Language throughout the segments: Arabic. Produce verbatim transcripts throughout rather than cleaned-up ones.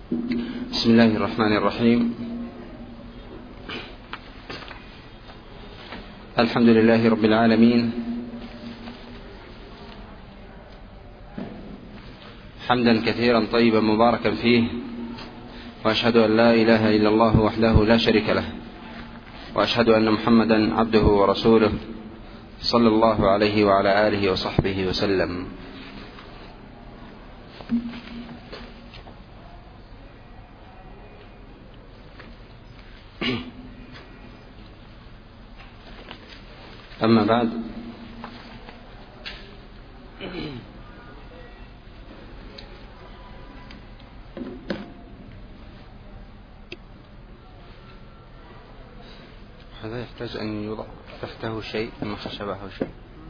بسم الله الرحمن الرحيم. الحمد لله رب العالمين، حمدا كثيرا طيبا مباركا فيه، وأشهد أن لا إله إلا الله وحده لا شريك له، وأشهد أن محمدا عبده ورسوله صلى الله عليه وعلى آله وصحبه وسلم. أما بعد، هذا يحتاج أن يوضع تحته شيء ثم خشبه شيء.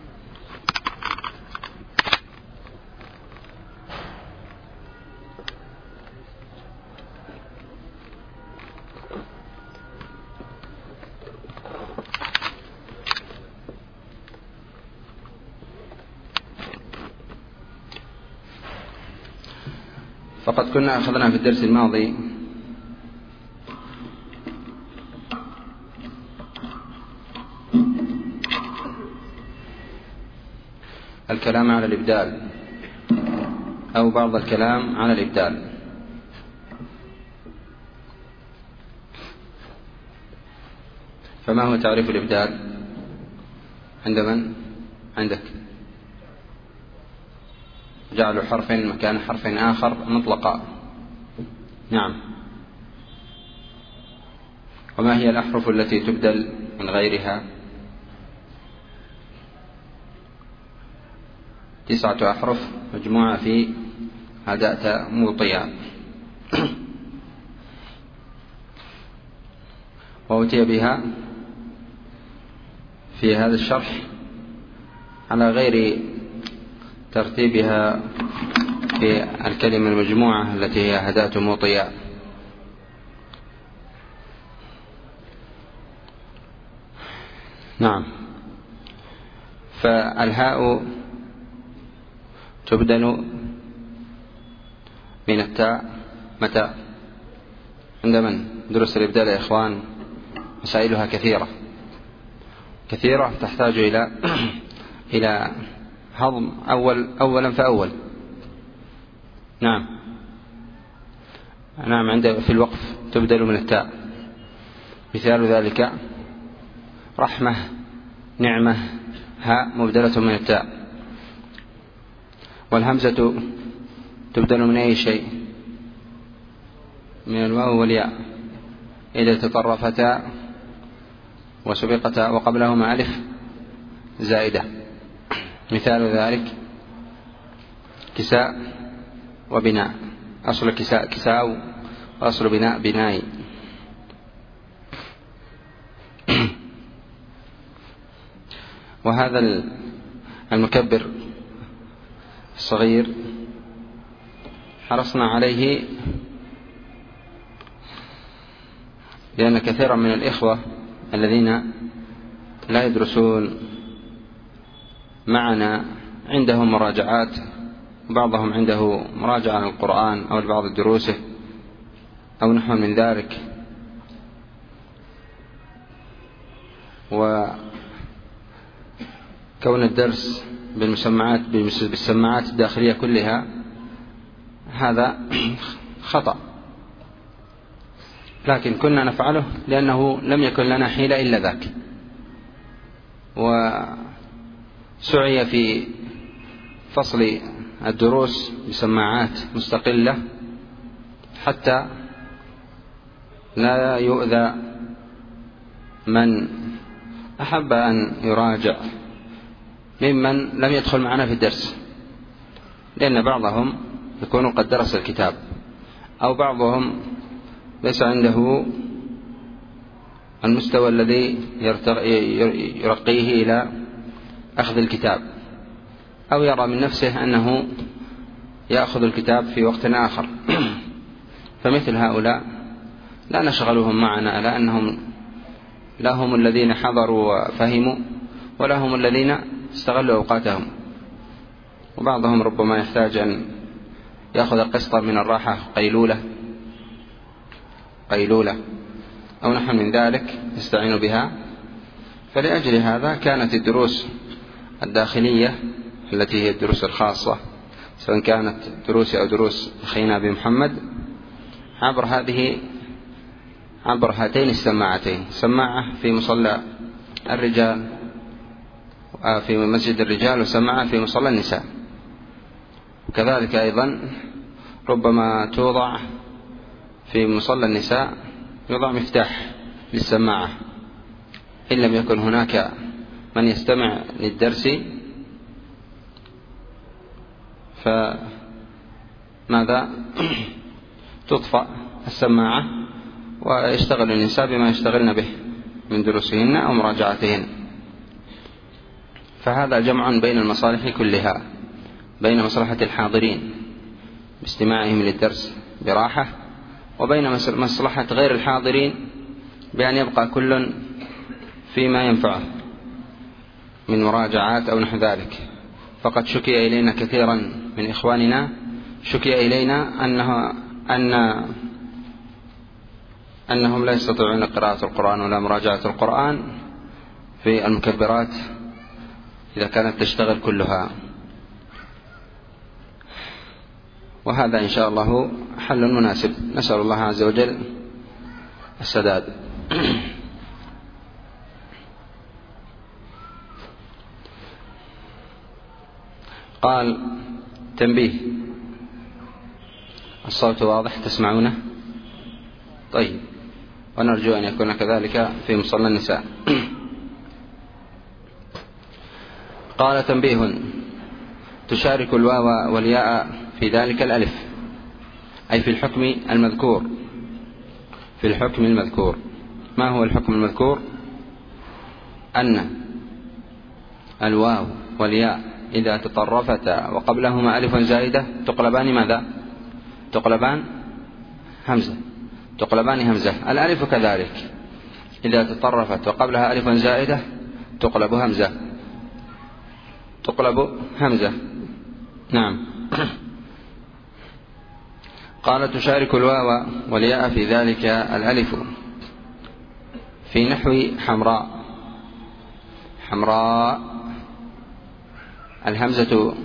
فقد كنا أخذنا في الدرس الماضي الكلام على الإبدال أو بعض الكلام على الإبدال. فما هو تعريف الإبدال عند من؟ عندك. جعل حرف مكان حرف آخر مطلقا. نعم. وما هي الأحرف التي تبدل من غيرها؟ تسعة أحرف مجموعة في هدأت موطيا، وأتي بها في هذا الشرح على غير ترتيبها في الكلمة المجموعة التي هي هدأت موطيا. نعم. فالهاء تبدل من التاء متى؟ عند من؟ دروس الإبدال يا إخوان مسائلها كثيرة كثيرة تحتاج إلى إلى هضم أول أولا فأول. نعم نعم. عند في الوقف تبدل من التاء، مثال ذلك رحمة، نعمة، هاء مبدلة من التاء. والهمزة تبدل من أي شيء؟ من الواو والياء إذا تطرفتا وسبقتا وقبلهما ألف زائدة. مثال ذلك كساء وبناء. أصل كساء كساء، وأصل بناء بناي. وهذا المكبر الصغير حرصنا عليه لأن كثيرا من الإخوة الذين لا يدرسون معنا عندهم مراجعات، بعضهم عنده مراجعة للقرآن أو لبعض دروسه أو نحو من ذلك، وكون الدرس بالمسمعات بالسماعات الداخلية كلها هذا خطأ، لكن كنا نفعله لأنه لم يكن لنا حيلة إلا ذاك. وسعي في فصل الدروس بسماعات مستقلة حتى لا يؤذى من أحب أن يراجع ممن لم يدخل معنا في الدرس، لأن بعضهم يكون قد درس الكتاب، أو بعضهم ليس عنده المستوى الذي يرقيه إلى أخذ الكتاب، أو يرى من نفسه أنه يأخذ الكتاب في وقت آخر. فمثل هؤلاء لا نشغلهم معنا، لأنهم لا هم الذين حضروا وفهموا ولا هم الذين استغلوا أوقاتهم. وبعضهم ربما يحتاج أن يأخذ قسطا من الراحة قيلولة قيلولة أو نحو من ذلك يستعين بها. فلأجل هذا كانت الدروس الداخلية التي هي الدروس الخاصة سواء كانت دروس أو دروس أخينا بمحمد عبر هذه عبر هاتين السماعتين، سماعة في مصلى الرجال في مسجد الرجال وسماعة في مصلى النساء. وكذلك أيضا ربما توضع في مصلى النساء يوضع مفتاح للسماعة إن لم يكن هناك من يستمع للدرس، فماذا تطفأ السماعة ويشتغل النساء بما يشتغلن به من دروسهن أو مراجعتهن. فهذا جمع بين المصالح كلها، بين مصلحة الحاضرين باستماعهم للدرس براحة، وبين مصلحة غير الحاضرين بأن يبقى كل فيما ينفعه من مراجعات أو نحو ذلك. فقد شكي إلينا كثيرا من إخواننا شكي إلينا أنه أن أنهم لا يستطيعون قراءة القرآن ولا مراجعة القرآن في المكبرات إذا كانت تشتغل كلها، وهذا إن شاء الله حل مناسب، نسأل الله عز وجل السداد. قال تنبيه، الصوت واضح تسمعونه؟ طيب، ونرجو أن يكون كذلك في مصلى النساء. قال تنبيه، تشارك الواو والياء في ذلك الألف، أي في الحكم المذكور. في الحكم المذكور، ما هو الحكم المذكور؟ أن الواو والياء إذا تطرفتا وقبلهما ألف زائدة تقلبان ماذا؟ تقلبان همزة، تقلبان همزة. الألف كذلك إذا تطرفت وقبلها ألف زائدة تقلب همزة، تقلب همزة. نعم. قال تشارك الواو والياء في ذلك الألف في نحو حمراء. حمراء الهمزة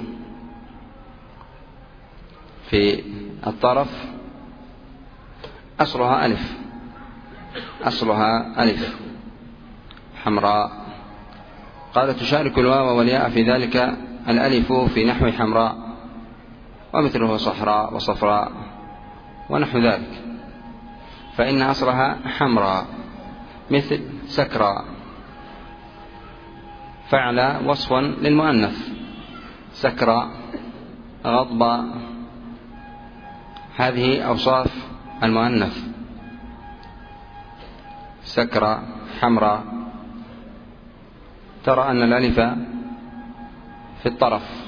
في الطرف أصلها ألف، أصلها ألف حمراء. قال تشارك الواو والياء في ذلك الألف في نحو حمراء، ومثله صحراء وصفراء ونحو ذلك، فإن أصلها حمراء، مثل سكرى. فعل وصف للمؤنث، سكرى، غضب، هذه أوصاف المؤنث، سكرى، حمراء. ترى أن الألف في الطرف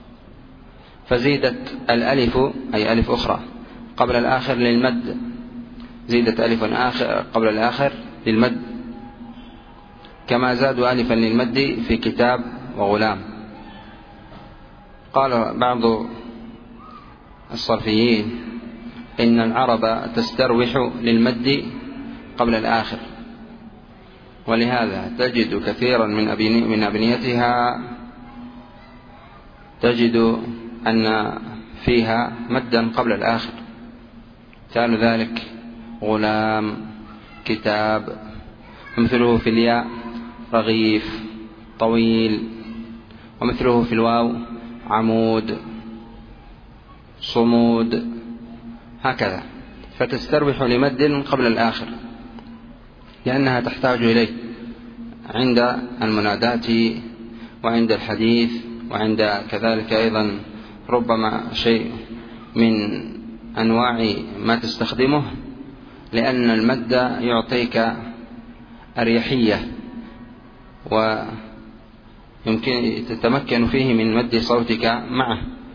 فزيدت الألف أي ألف أخرى قبل الآخر للمد، زيدت ألف آخر قبل الآخر للمد، كما زادوا ألفا للمد في كتاب وغلام. قال بعض الصرفيين إن العرب تستروح للمد قبل الآخر، ولهذا تجد كثيرا من أبني من أبنيتها تجد أن فيها مدا قبل الآخر، مثال ذلك غلام، كتاب. ومثله في الياء رغيف، طويل. ومثله في الواو عمود، صمود، هكذا. فتستروح لمد قبل الآخر لأنها تحتاج إليه عند المنادات وعند الحديث، وعند كذلك أيضا ربما شيء من أنواع ما تستخدمه، لأن المد يعطيك أريحية ويمكن تتمكن فيه من مد صوتك معه.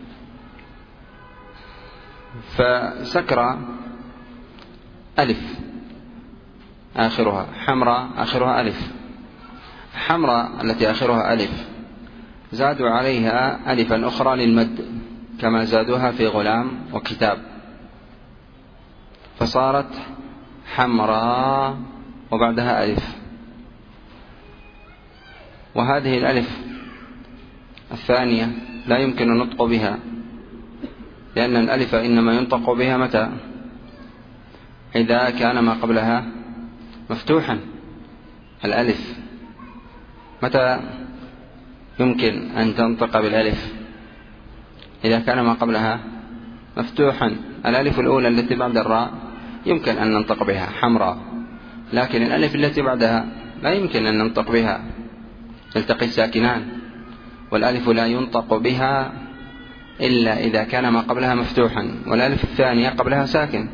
فسكرى ألف آخرها، حمراء آخرها ألف. حمراء التي آخرها ألف زادوا عليها ألفا أخرى للمد كما زادوها في غلام وكتاب، فصارت حمراء وبعدها ألف، وهذه الألف الثانية لا يمكن النطق بها، لأن الألف إنما ينطق بها متى؟ إذا كان ما قبلها مفتوحا. الألف متى يمكن أن تنطق بالألف؟ إذا كان ما قبلها مفتوحا. الألف الأولى التي بعد الراء يمكن أن ننطق بها حمراء، لكن الألف التي بعدها لا يمكن أن ننطق بها، يلتقي الساكنان، والألف لا ينطق بها إلا إذا كان ما قبلها مفتوحا، والألف الثانية قبلها ساكن.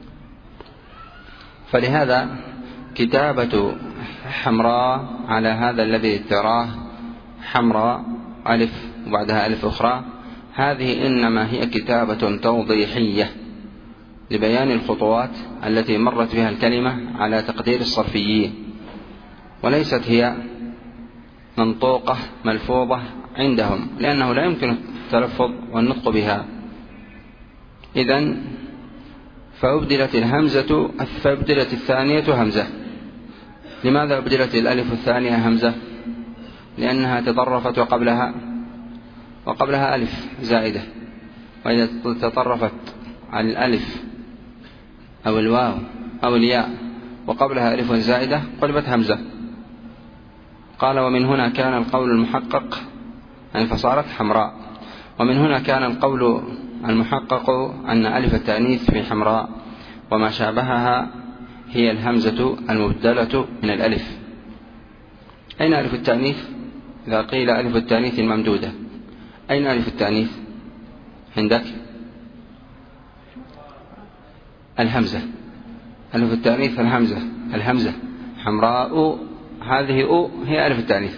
فلهذا كتابة حمراء على هذا الذي تراه حمراء ألف وبعدها ألف أخرى، هذه إنما هي كتابة توضيحية لبيان الخطوات التي مرت بها الكلمة على تقدير الصرفيين، وليست هي منطوقة ملفوظة عندهم، لأنه لا يمكن التلفظ والنطق بها. إذن فأبدلت الهمزة فأبدلت الثانية همزة. لماذا أبدلت الألف الثانية همزة؟ لأنها تطرفت وقبلها وقبلها ألف زائدة، وإذا تطرفت على الألف أو الواو أو الياء وقبلها ألف زائدة قلبت همزة. قال ومن هنا كان القول المحقق أن فصارت حمراء، ومن هنا كان القول المحقق أن ألف التأنيث في حمراء وما شابهها هي الهمزة المبدلة من الألف. أين ألف التأنيث؟ إذا قيل ألف التأنيث الممدودة، أين ألف التأنيث عندك؟ الهمزة. ألف التأنيث الهمزة، الهمزة حمراء، هذه أو هي ألف التأنيث.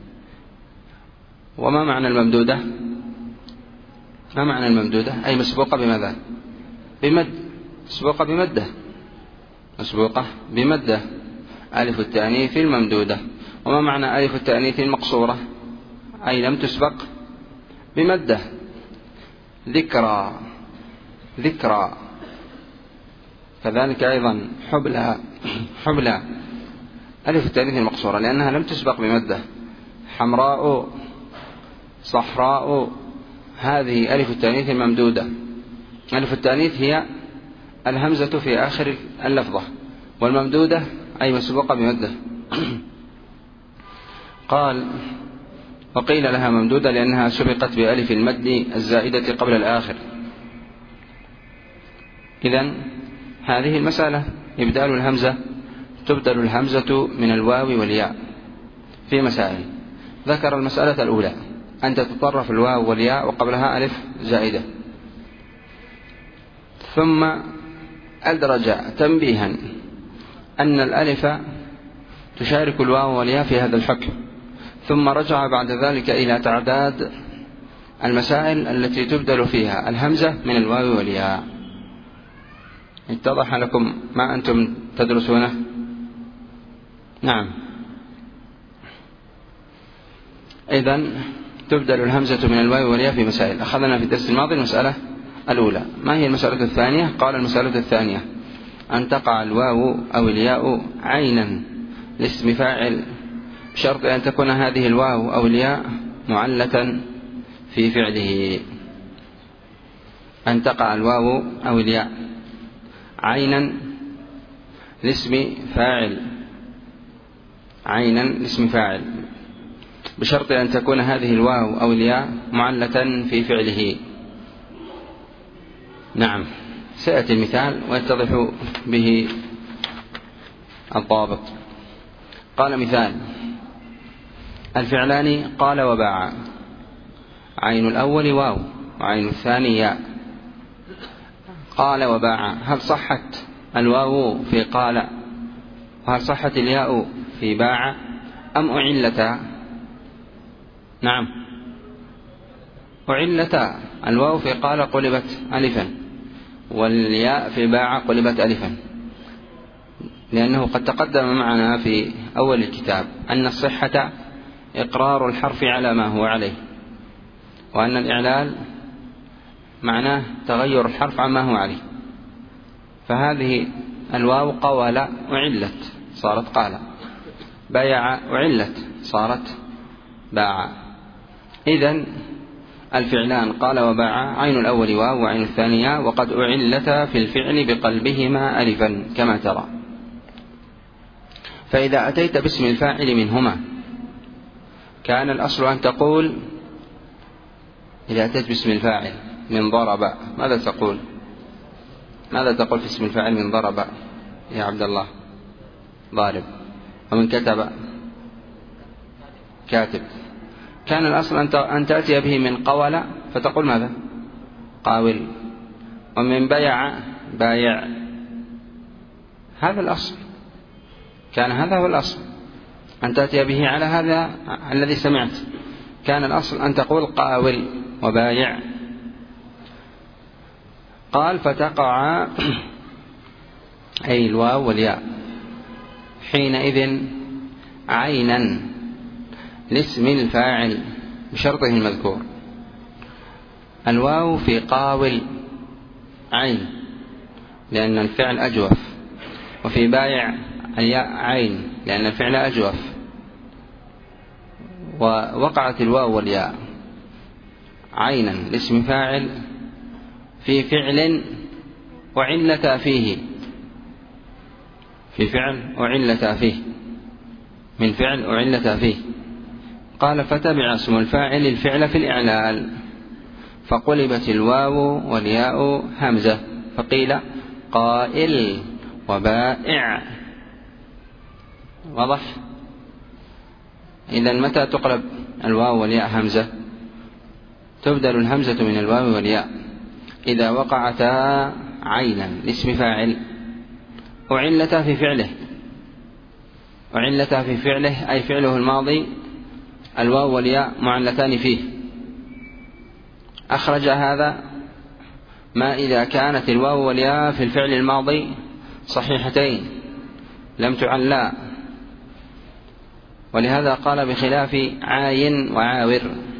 وما معنى الممدودة؟ ما معنى الممدودة؟ أي مسبوقة بماذا؟ بمد، مسبوقة بمدة، مسبوقة بمدة، ألف التأنيث الممدودة. وما معنى ألف التأنيث المقصورة؟ أي لم تسبق بمدة. ذكرى، ذكرى. كذلك أيضا حبلى، حبلى ألف التأنيث المقصورة لأنها لم تسبق بمدة. حمراء، صحراء، هذه ألف التأنيث الممدودة. ألف التأنيث هي الهمزة في آخر اللفظة، والممدودة أي مسبوقة بمدة. قال وقيل لها ممدودة لأنها سبقت بألف المد الزائدة قبل الآخر. إذن هذه المسألة إبدال الهمزة، تبدل الهمزة من الواو والياء في مسائل. ذكر المسألة الأولى أن تتطرف الواو والياء وقبلها ألف زائدة، ثم أدرج تنبيها أن الألف تشارك الواو والياء في هذا الحكم، ثم رجع بعد ذلك إلى تعداد المسائل التي تبدل فيها الهمزة من الواو والياء. اتضح لكم ما أنتم تدرسونه؟ نعم. إذن تبدل الهمزة من الواو والياء في مسائل. أخذنا في الدرس الماضي المسألة الأولى. ما هي المسألة الثانية؟ قال المسألة الثانية أن تقع الواو أو الياء عينا لاسم فاعل بشرط أن تكون هذه الواو أو الياء معلة في فعله. أن تقع الواو أو الياء عينا لاسم فاعل، عينا لاسم فاعل بشرط أن تكون هذه الواو أو الياء معلة في فعله. نعم، سيأتي المثال ويتضح به الضابط. قال مثال: الفعلان قال وباع، عين الأول واو وعين الثاني ياء. قال وباع، هل صحت الواو في قال وهل صحت الياء في باع أم أعلتا؟ نعم، أعلتا. الواو في قال قلبت ألفا، والياء في باع قلبت ألفا، لأنه قد تقدم معنا في أول الكتاب أن الصحة إقرار الحرف على ما هو عليه، وأن الإعلال معناه تغير الحرف عما هو عليه. فهذه الواو قول أعلت صارت قال، بايع أعلت صارت باع. إذن الفعلان قال وباع عين الأول واو وعين الثانية، وقد أعلتا في الفعل بقلبهما ألفا كما ترى. فإذا أتيت باسم الفاعل منهما كان الأصل أن تقول، إذا أتيت باسم الفاعل من ضرب ماذا تقول؟ ماذا تقول في اسم الفاعل من ضرب يا عبد الله؟ ضارب. ومن كتب كاتب. كان الأصل أن تأتي به من قول فتقول ماذا؟ قاول. ومن بيع بايع. هذا الأصل، كان هذا هو الأصل أن تأتي به على هذا الذي سمعت. كان الأصل أن تقول قاول وبايع. قال فتقع أي الواو والياء حينئذ عينا لاسم الفاعل بشرطه المذكور. الواو في قاول عين لأن الفعل أجوف، وفي بايع الياء عين لأن الفعل أجوف، ووقعت الواو والياء عينا لاسم فاعل في فعل وعلة فيه، في فعل وعلة فيه، من فعل وعلة فيه. قال فتبع اسم الفاعل الفعل في الإعلال فقلبت الواو والياء همزة فقيل قائل وبائع. واضح؟ إذن متى تقلب الواو والياء همزة؟ تبدل الهمزة من الواو والياء إذا وقعتا عينا لاسم فاعل وعلتا في فعله. وعلتا في فعله أي فعله الماضي الواو والياء معلتان فيه. أخرج هذا ما إذا كانت الواو والياء في الفعل الماضي صحيحتين لم تعلا، ولهذا قال بخلاف عاين وعاور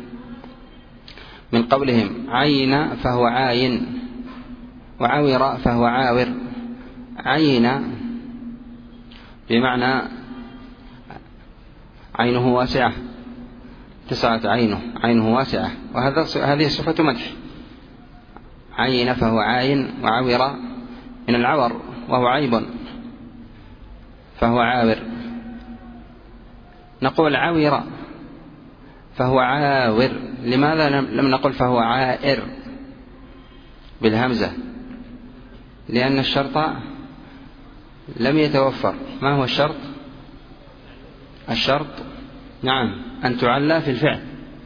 من قولهم عين فهو عاين وعاور فهو عاور. عين بمعنى عينه واسعة، اتسعت عينه، عينه واسعة، وهذا هذه صفة مدح. عين فهو عاين وعاور من العور وهو عيب فهو عاور. نقول عاور فهو عاور، لماذا لم نقل فهو عائر بالهمزة؟ لأن الشرط لم يتوفر. ما هو الشرط؟ الشرط نعم أن تعلى في الفعل.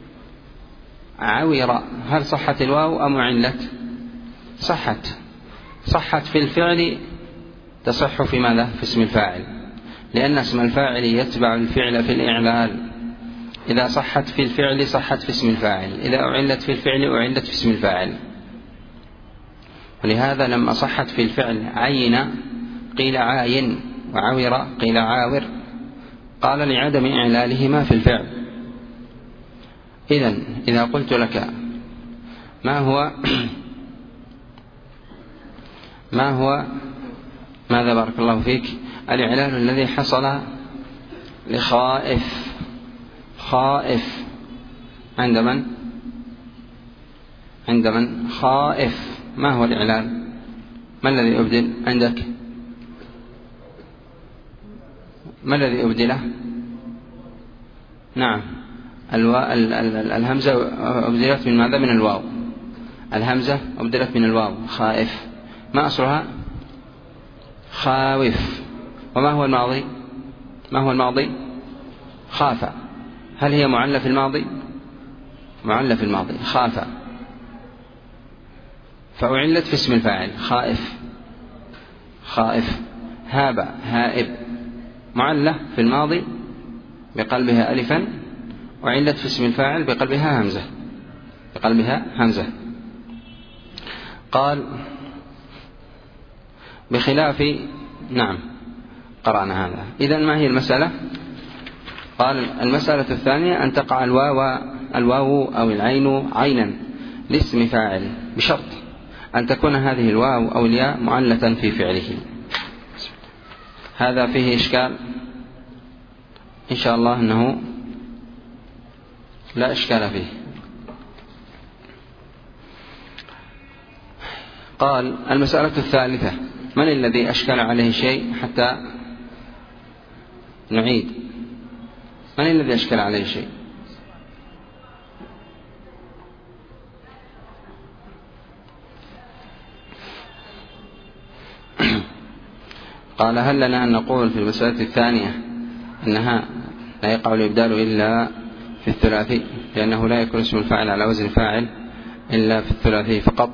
عاور هل صحت الواو أم علت؟ صحت. صحت في الفعل تصح في ماذا؟ في اسم الفاعل، لأن اسم الفاعل يتبع الفعل في الإعلال. إذا صحت في الفعل صحت في اسم الفاعل، إذا أعلت في الفعل أعلت في اسم الفاعل. ولهذا لما صحت في الفعل عين قيل عاين، وعاور قيل عاور، قال لعدم إعلالهما في الفعل. إذن إذا قلت لك ما هو ما هو ماذا بارك الله فيك الإعلال الذي حصل لخائف؟ خائف عند من؟ عند من؟ خائف. ما هو الإعلال؟ ما الذي أبدل عندك؟ ما الذي أبدله؟ نعم الو... ال... ال... الهمزة أبدلت من ماذا؟ من الواو. الهمزة أبدلت من الواو. خائف ما أصلها؟ خاوف. وما هو الماضي؟ ما هو الماضي؟ خاف. هل هي معلة في الماضي؟ معلة في الماضي خاف، فأعلت في اسم الفاعل خائف. خائف. هاب هائب معلة في الماضي بقلبها ألفا، وعلت في اسم الفاعل بقلبها همزة، بقلبها همزة. قال بخلاف نعم قرأنا هذا. إذن ما هي المسألة؟ قال المسألة الثانية أن تقع الواو الواو أو العين عينا لاسم فاعل بشرط أن تكون هذه الواو أو الياء معلة في فعله. هذا فيه إشكال؟ إن شاء الله أنه لا إشكال فيه. قال: المسألة الثالثة: من الذي أشكل عليه شيء حتى نعيد؟ من الذي أشكل عليه شيء؟ قال: هل لنا أن نقول في المسألة الثانية أنها لا يقع الإبدال إلا في الثلاثي، لأنه لا يكون اسم الفاعل على وزن فاعل إلا في الثلاثي فقط؟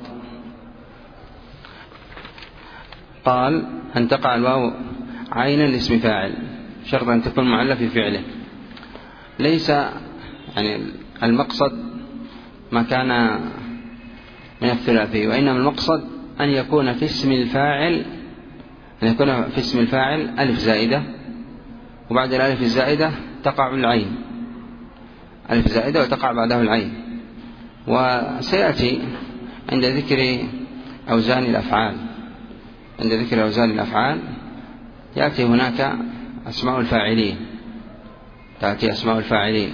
قال: أن تقع الواو عينا لاسم فاعل شرط أن تكون معلة في فعله. ليس يعني المقصد ما كان من الثلاثي، وإنما المقصد أن يكون في اسم الفاعل أن يكون في اسم الفاعل ألف زائدة، وبعد الألف الزائدة تقع العين، ألف زائدة وتقع بعده العين. وسيأتي عند ذكر أوزان الأفعال عند ذكر أوزان الأفعال يأتي هناك أسماء الفاعلين تأتي أسماء الفاعلين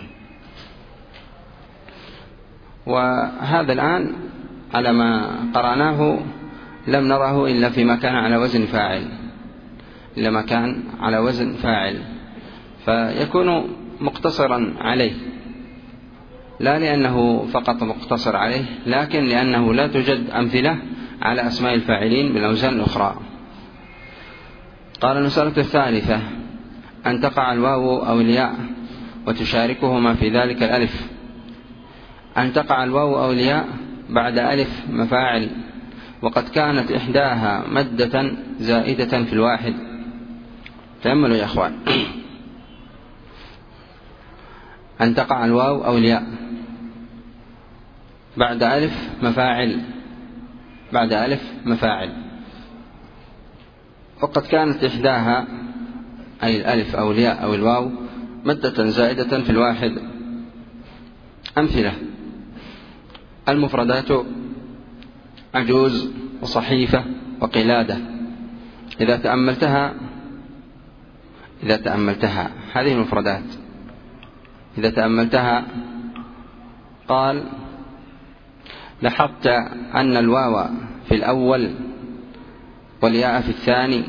وهذا الآن على ما قرأناه لم نره إلا فيما كان على وزن فاعل إلا ما كان على وزن فاعل فيكون مقتصرا عليه، لا لأنه فقط مقتصر عليه، لكن لأنه لا توجد أمثلة على أسماء الفاعلين بالأوزان الأخرى. قال: المسألة الثالثة: أن تقع الواو أو الياء وتشاركهما في ذلك الألف. أن تقع الواو أو الياء بعد ألف مفاعل وقد كانت إحداها مدة زائدة في الواحد. تأملوا يا أخوان. أن تقع الواو أو الياء بعد ألف مفاعل بعد ألف مفاعل وقد كانت إحداها أي الألف أو الياء أو الواو مدة زائدة في الواحد. أمثلة: المفردات عجوز وصحيفة وقلادة. إذا تأملتها إذا تأملتها هذه المفردات إذا تأملتها قال: لاحظت أن الواو في الأول والياء في الثاني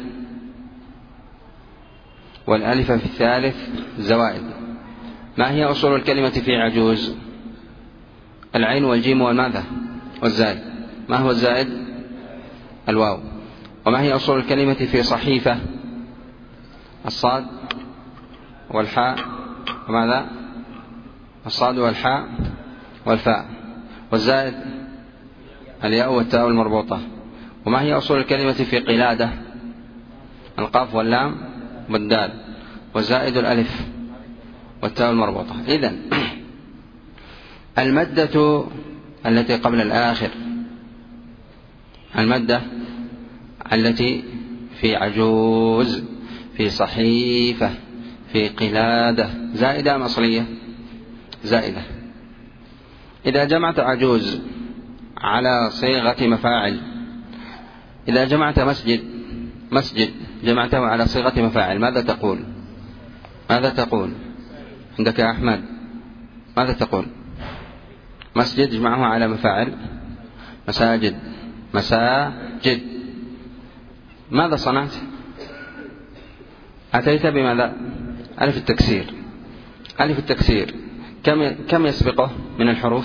والألف في الثالث زوائد. ما هي أصول الكلمة في عجوز؟ العين والجيم والماذا والزائد. ما هو الزائد؟ الواو. وما هي أصول الكلمة في صحيفة؟ الصاد والحاء وماذا؟ الصاد والحاء والفاء. والزائد الياء والتاء المربوطة. وما هي أصول الكلمة في قلادة؟ القاف واللام والدال. والزائد الألف والتاء المربوطة. إذن المادة التي قبل الآخر المادة التي في عجوز في صحيفة في قلادة زائدة أم أصلية؟ زائدة. إذا جمعت عجوز على صيغة مفاعل إذا جمعت مسجد مسجد جمعته على صيغة مفاعل ماذا تقول؟ ماذا تقول عندك يا أحمد؟ ماذا تقول؟ مسجد جمعه على مفاعل مساجد مساجد. ماذا صنعت؟ أتيت بماذا؟ ألف التكسير. ألف التكسير كم كم يسبقه من الحروف؟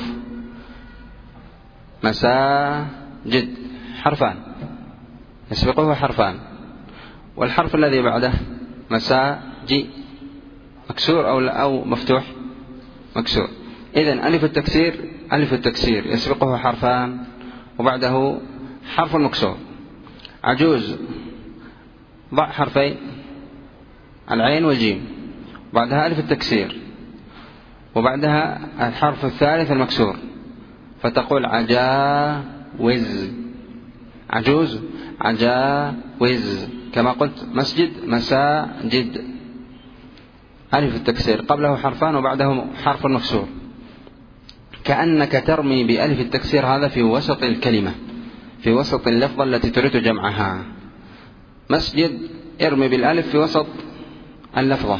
مساجد حرفان يسبقه حرفان. والحرف الذي بعده مساجي مكسور أو أو مفتوح؟ مكسور. إذن ألف التكسير ألف التكسير يسبقه حرفان وبعده حرف مكسور. عجوز ضع حرفين العين والجيم وبعدها ألف التكسير وبعدها الحرف الثالث المكسور فتقول عجاوز. عجوز عجاوز. كما قلت مسجد مساجد. ألف التكسير قبله حرفان وبعده حرف مكسور. كأنك ترمي بألف التكسير هذا في وسط الكلمة في وسط اللفظة التي تريد جمعها. مسجد ارمي بالألف في وسط اللفظة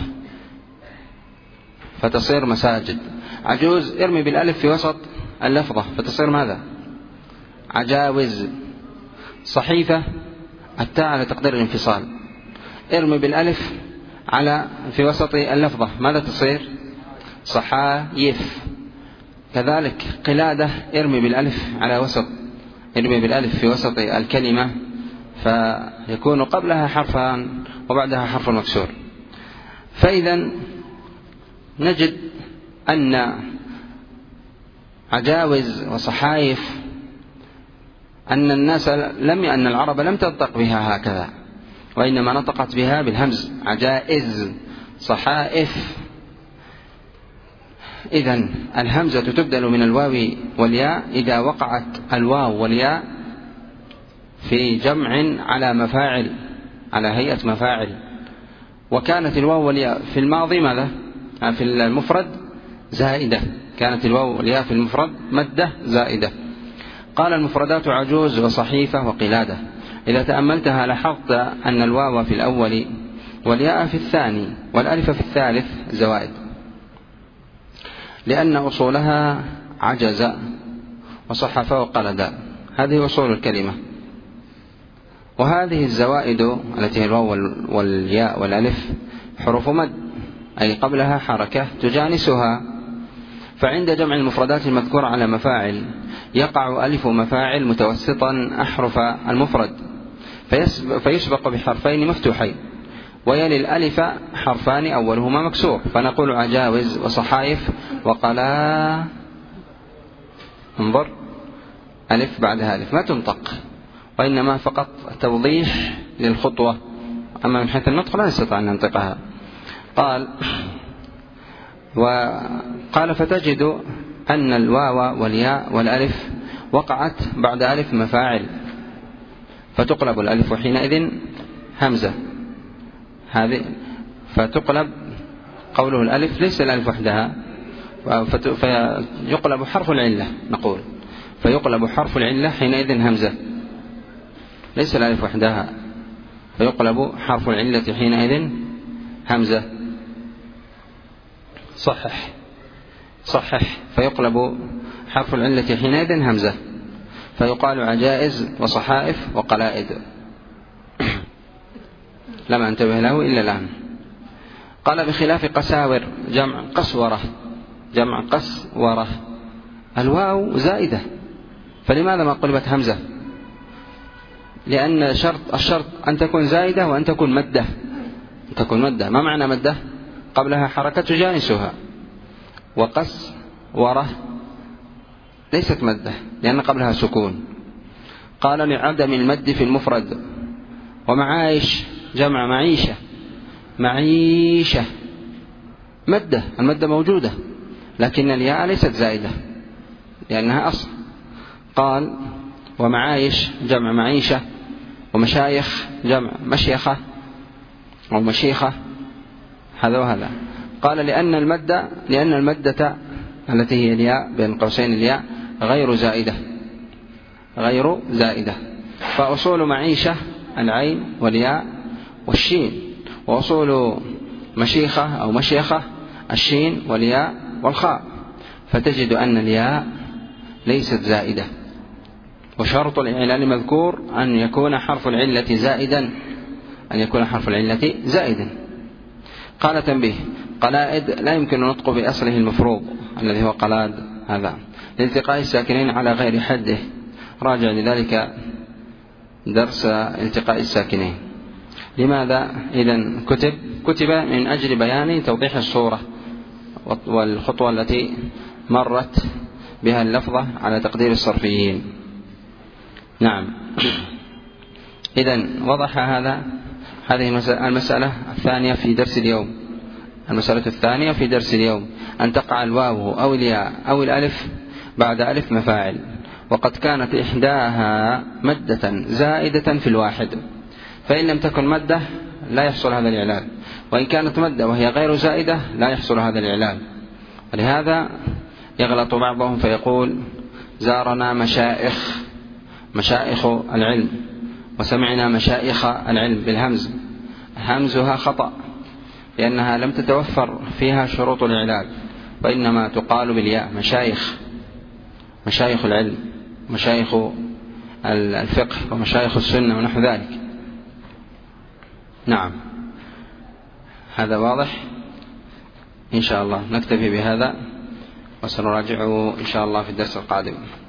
فتصير مساجد. عجوز ارمي بالألف في وسط اللفظة فتصير ماذا؟ عجاوز. صحيفة التاء على تقدير الانفصال، ارمي بالألف على في وسط اللفظة ماذا تصير؟ صحايف. كذلك قلادة ارمي بالألف على وسط ارمي بالألف في وسط الكلمة فيكون قبلها حرفان وبعدها حرف مكسور. فإذا نجد أن عجاوز وصحايف أن الناس لم أن العرب لم تنطق بها هكذا، وإنما نطقت بها بالهمز، عجائز، صحائف. إذن الهمزة تبدل من الواو والياء إذا وقعت الواو والياء في جمع على مفاعل على هيئة مفاعل، وكانت الواو والياء في الماضي ماذا؟ في المفرد زائدة، كانت الواو والياء في المفرد مدة زائدة. قال المفردات عجوز وصحيفة وقلادة. إذا تأملتها لاحظت أن الواو في الأول والياء في الثاني والألف في الثالث زوائد، لأن أصولها عجز وصحف وقلد، هذه أصول الكلمة. وهذه الزوائد التي هي الواو والياء والألف حروف مد، أي قبلها حركة تجانسها. فعند جمع المفردات المذكورة على مفاعل يقع ألف مفاعل متوسطا أحرف المفرد فيسبق بحرفين مفتوحين، ويلي الألف حرفان أولهما مكسور، فنقول عجاوز وصحائف وقلا. انظر، ألف بعدها ألف ما تنطق، وإنما فقط توضيح للخطوة، أما من حيث النطق لا نستطيع أن ننطقها. قال وقال فتجد أن الواو والياء والألف وقعت بعد ألف مفاعل فتقلب الألف حينئذ همزة، هذه فتقلب قوله الألف ليس الألف وحدها، فيقلب حرف العلة، نقول فيقلب حرف العلة حينئذ همزة، ليس الألف وحدها، فيقلب حرف العلة حينئذ همزة. صحح صحح فيقلب حرف العلة حينئذ همزة، فيقال عجائز وصحائف وقلائد. لم أنتبه له إلا الآن. قال بخلاف قساور جمع قسورة، جمع قسورة الواو زائدة، فلماذا ما قلبت همزة؟ لأن شرط الشرط أن تكون زائدة وأن تكون مدة، أن تكون مدة. ما معنى مدة؟ قبلها حركة تجانسها، وقس وره ليست مدة لأن قبلها سكون. قال لعدم المد في المفرد. ومعايش جمع معيشة، معيشة مدة، المدة موجودة لكن الياء ليست زائدة لأنها أصل. قال ومعايش جمع معيشة، ومشايخ جمع مشيخة أو مشيخة، هذا وهذا. قال لأن المدة لأن المدة التي هي الياء بين قوسين الياء غير زائدة، غير زائدة. فأصول معيشة العين والياء والشين، وأصول مشيخة أو مشيخة الشين والياء والخاء، فتجد أن الياء ليست زائدة. وشرط الإعلان مذكور أن يكون حرف العلة زائدا، أن يكون حرف العلة زائدا. قال تنبيه، قلائد لا يمكن نطق بأصله المفروض الذي هو قلاد، هذا لالتقاء الساكنين على غير حده، راجع لذلك درس التقاء الساكنين. لماذا إذن كتب؟ كتب من أجل بيان توضيح الصورة والخطوة التي مرت بها اللفظة على تقدير الصرفيين. نعم، إذن وضح هذا هذه المسألة الثانية في درس اليوم. المسألة الثانية في درس اليوم أن تقع الواو أو الياء أو الألف بعد ألف مفاعل، وقد كانت إحداها مدة زائدة في الواحد، فإن لم تكن مدة لا يحصل هذا الإعلان، وإن كانت مدة وهي غير زائدة لا يحصل هذا الإعلان. ولهذا يغلط بعضهم فيقول زارنا مشائخ، مشائخ العلم، وسمعنا مشايخ العلم بالهمز، همزها خطأ لأنها لم تتوفر فيها شروط الإعلال، وإنما تقال بالياء. مشايخ مشايخ العلم، مشايخ الفقه ومشايخ السنة ونحو ذلك. نعم، هذا واضح. إن شاء الله نكتفي بهذا وسنراجعه إن شاء الله في الدرس القادم.